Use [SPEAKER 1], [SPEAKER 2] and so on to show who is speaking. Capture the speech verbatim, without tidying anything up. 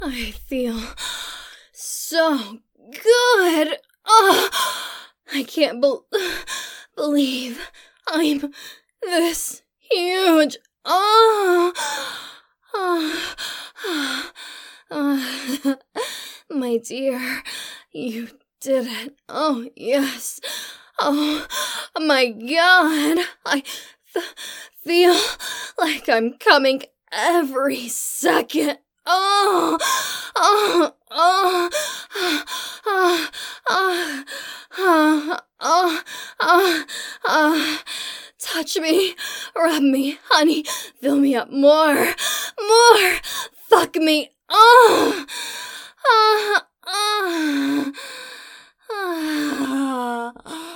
[SPEAKER 1] I feel so good. Oh, I can't be- believe I'm this huge. Oh, oh, oh, oh. My dear, you did it. Oh, yes. Oh, my God. I th- feel like I'm coming every second. Oh, oh, oh, oh, oh, oh, oh, oh, oh, oh. Touch me, rub me, honey, fill me up more, more, fuck me. Oh, oh, oh, oh.